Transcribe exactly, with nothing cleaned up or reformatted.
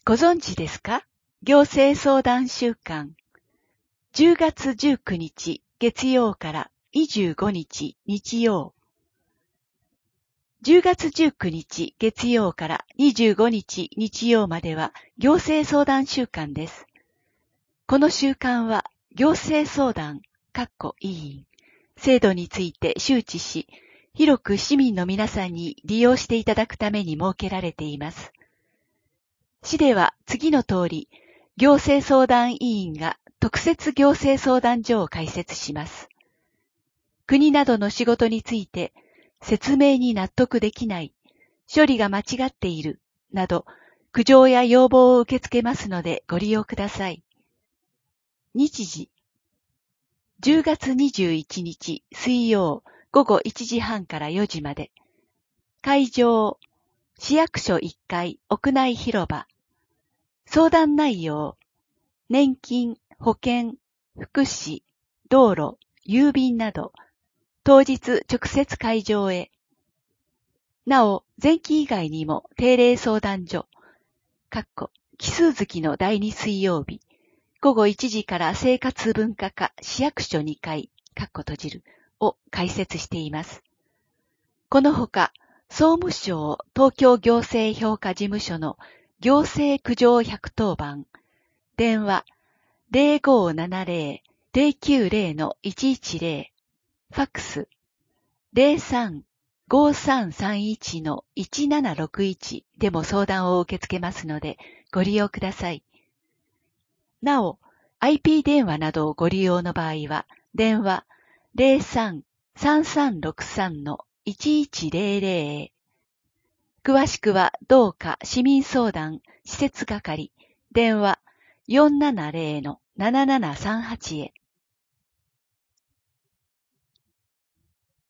ご存知ですか？行政相談週間。じゅうがつじゅうくにち月曜からにじゅうごにち日曜。じゅうがつじゅうくにち月曜からにじゅうごにち日曜までは行政相談週間です。この週間は行政相談委員制度について周知し、広く市民の皆さんに利用していただくために設けられています。市では次の通り、行政相談委員が特設行政相談所を開設します。国などの仕事について説明に納得できない、処理が間違っている、など苦情や要望を受け付けますのでご利用ください。日時、じゅうがつにじゅういちにち水曜ごごいちじはんからよじまで。会場、市役所いっかい屋内広場。相談内容、年金、保険、福祉、道路、郵便など、当日直接会場へ。なお、前期以外にも定例相談所、かっこ奇数月のだいに水曜日、ごごいちじから生活文化課市役所にかい、かっこ閉じる、を開設しています。このほか、総務省東京行政評価事務所の行政苦情ひゃくとおばん、電話 ゼロごーななゼロ ゼロきゅうゼロ いちいちゼロ、ファックス ゼロさん ごーさんさんいち いちななろくいち でも相談を受け付けますのでご利用ください。なお、アイピー 電話などをご利用の場合は、電話 ゼロさん さんさんろくさん いちいちゼロゼロ へ。詳しくは、どうか市民相談施設係、電話 よんななゼロ ななななさんはち へ。